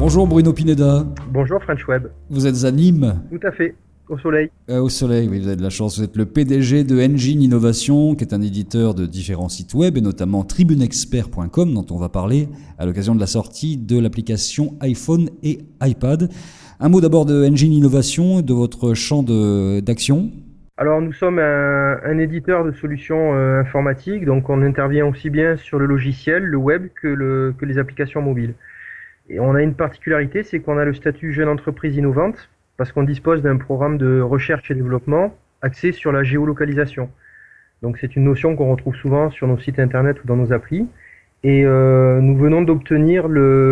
Bonjour Bruno Pineda. Bonjour French Web. Vous êtes à Nîmes? Tout à fait, au soleil. Au soleil, oui, vous avez de la chance. Vous êtes le PDG de Engine Innovation, qui est un éditeur de différents sites web, et notamment tribunexpert.com, dont on va parler à l'occasion de la sortie de l'application iPhone et iPad. Un mot d'abord de Engine Innovation et de votre champ d'action. Alors nous sommes un éditeur de solutions informatiques, donc on intervient aussi bien sur le logiciel, le web, que les applications mobiles. Et on a une particularité, c'est qu'on a le statut jeune entreprise innovante, parce qu'on dispose d'un programme de recherche et développement axé sur la géolocalisation. Donc c'est une notion qu'on retrouve souvent sur nos sites internet ou dans nos applis. Et nous venons d'obtenir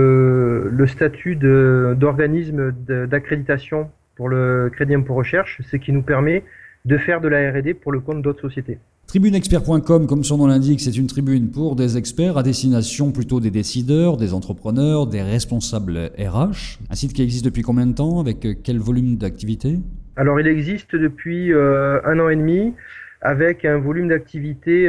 le statut d'organisme d'accréditation pour le crédit impôt recherche, ce qui nous permet de faire de la R&D pour le compte d'autres sociétés. Tribunexpert.com, comme son nom l'indique, c'est une tribune pour des experts à destination plutôt des décideurs, des entrepreneurs, des responsables RH. Un site qui existe depuis combien de temps, avec quel volume d'activité? Alors il existe depuis 1 an et demi, avec un volume d'activité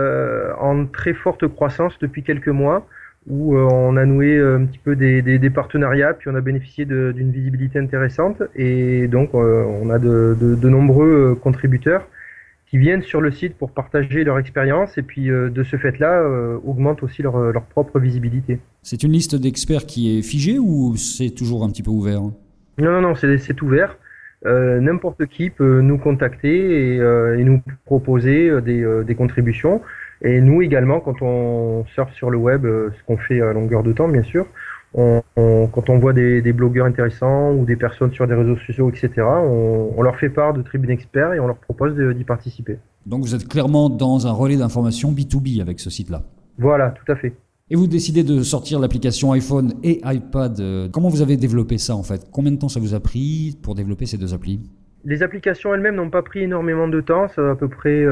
en très forte croissance depuis quelques mois, où on a noué un petit peu des partenariats, puis on a bénéficié d'une visibilité intéressante, et donc on a de nombreux contributeurs qui viennent sur le site pour partager leur expérience, et puis de ce fait-là augmentent aussi leur propre visibilité. C'est une liste d'experts qui est figée ou c'est toujours un petit peu ouvert? Non, c'est ouvert. N'importe qui peut nous contacter et nous proposer des contributions. Et nous également, quand on surfe sur le web, ce qu'on fait à longueur de temps, bien sûr, quand on voit des blogueurs intéressants ou des personnes sur des réseaux sociaux, etc., on leur fait part de Tribune Expert et on leur propose d'y participer. Donc vous êtes clairement dans un relais d'information B2B avec ce site-là. Voilà, tout à fait. Et vous décidez de sortir l'application iPhone et iPad. Comment vous avez développé ça en fait? Combien de temps ça vous a pris pour développer ces deux applis? Les applications elles-mêmes n'ont pas pris énormément de temps, ça va à peu près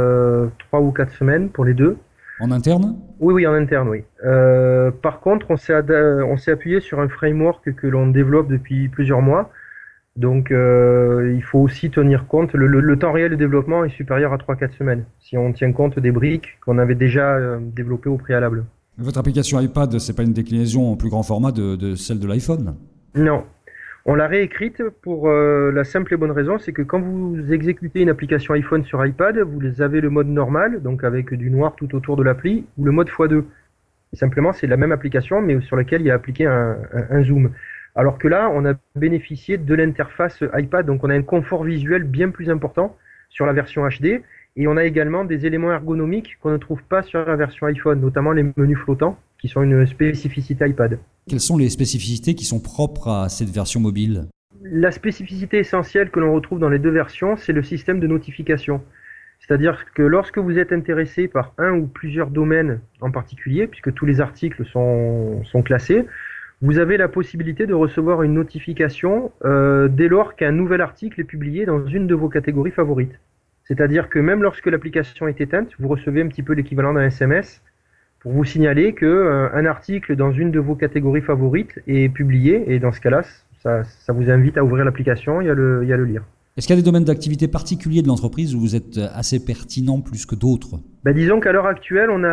3 ou 4 semaines pour les deux. En interne? Oui, en interne, oui. Par contre, on s'est appuyé sur un framework que l'on développe depuis plusieurs mois. Donc, il faut aussi tenir compte, le temps réel de développement est supérieur à 3-4 semaines, si on tient compte des briques qu'on avait déjà développées au préalable. Votre application iPad, c'est pas une déclinaison en plus grand format de celle de l'iPhone? Non. On l'a réécrite pour la simple et bonne raison, c'est que quand vous exécutez une application iPhone sur iPad, vous avez le mode normal, donc avec du noir tout autour de l'appli, ou le mode x2. Et simplement, c'est la même application, mais sur laquelle il y a appliqué un zoom. Alors que là, on a bénéficié de l'interface iPad, donc on a un confort visuel bien plus important sur la version HD, et on a également des éléments ergonomiques qu'on ne trouve pas sur la version iPhone, notamment les menus flottants, qui sont une spécificité iPad. Quelles sont les spécificités qui sont propres à cette version mobile? La spécificité essentielle que l'on retrouve dans les deux versions, c'est le système de notification. C'est-à-dire que lorsque vous êtes intéressé par un ou plusieurs domaines en particulier, puisque tous les articles sont classés, vous avez la possibilité de recevoir une notification dès lors qu'un nouvel article est publié dans une de vos catégories favorites. C'est-à-dire que même lorsque l'application est éteinte, vous recevez un petit peu l'équivalent d'un SMS pour vous signaler qu'un article dans une de vos catégories favorites est publié, et dans ce cas-là, ça vous invite à ouvrir l'application et à le lire. Est-ce qu'il y a des domaines d'activité particuliers de l'entreprise où vous êtes assez pertinent plus que d'autres? Disons qu'à l'heure actuelle, on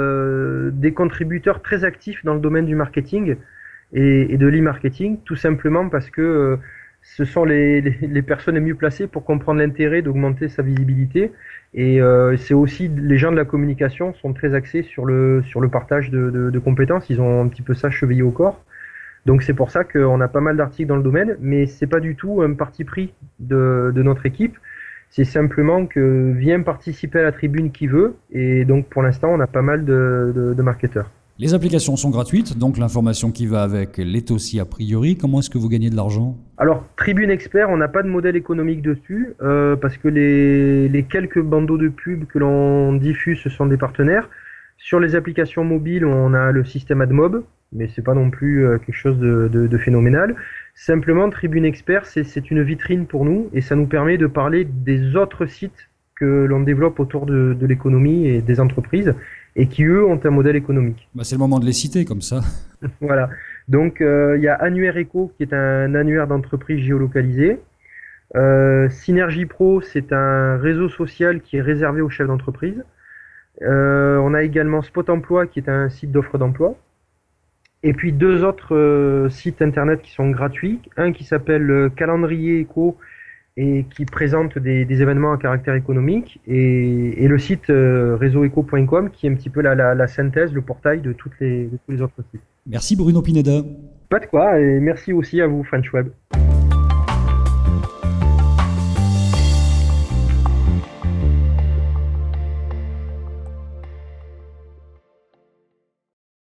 a des contributeurs très actifs dans le domaine du marketing et de l'e-marketing, tout simplement parce que ce sont les personnes les mieux placées pour comprendre l'intérêt d'augmenter sa visibilité, et c'est aussi les gens de la communication sont très axés sur le partage de compétences, ils ont un petit peu ça chevillé au corps. Donc c'est pour ça qu'on a pas mal d'articles dans le domaine, mais c'est pas du tout un parti pris de notre équipe, c'est simplement que vient participer à la tribune qui veut, et donc pour l'instant on a pas mal de marketeurs. Les applications sont gratuites, donc l'information qui va avec l'est aussi a priori. Comment est-ce que vous gagnez de l'argent? Alors, Tribune Expert, on n'a pas de modèle économique dessus, parce que les quelques bandeaux de pub que l'on diffuse, ce sont des partenaires. Sur les applications mobiles, on a le système AdMob, mais c'est pas non plus quelque chose de phénoménal. Simplement, Tribune Expert, c'est une vitrine pour nous, et ça nous permet de parler des autres sites que l'on développe autour de l'économie et des entreprises, et qui eux ont un modèle économique. C'est le moment de les citer comme ça. Voilà. Donc il y a Annuaire Eco qui est un annuaire d'entreprise géolocalisé. Synergie Pro, c'est un réseau social qui est réservé aux chefs d'entreprise. On a également Spot Emploi qui est un site d'offres d'emploi. Et puis deux autres sites internet qui sont gratuits. Un qui s'appelle Calendrier Éco et qui présente des événements à caractère économique. Et le site réseaueco.com qui est un petit peu la synthèse, le portail de tous les autres sites. Merci Bruno Pineda. Pas de quoi, et merci aussi à vous, French Web.